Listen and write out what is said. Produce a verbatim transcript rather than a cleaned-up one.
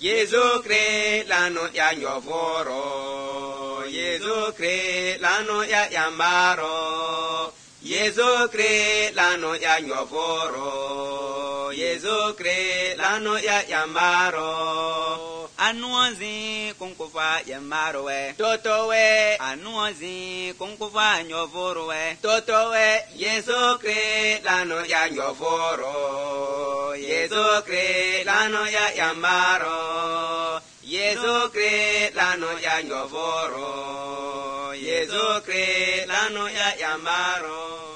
Yesu Christ lano ya nyovoro Yesu Christ lano ya yambaro Yesu Christ lano ya nyovoro Yesu Christ lano ya yambaro Anuazi kunkufa yambaro we Toto we Anuazi kunkufa nyovoro we Toto we Yesu Christ lano ya nyovoro Yesu Christ lano ya yambaro Yesu Christ lano ya nyovoro Yesu Christ lano ya yambaro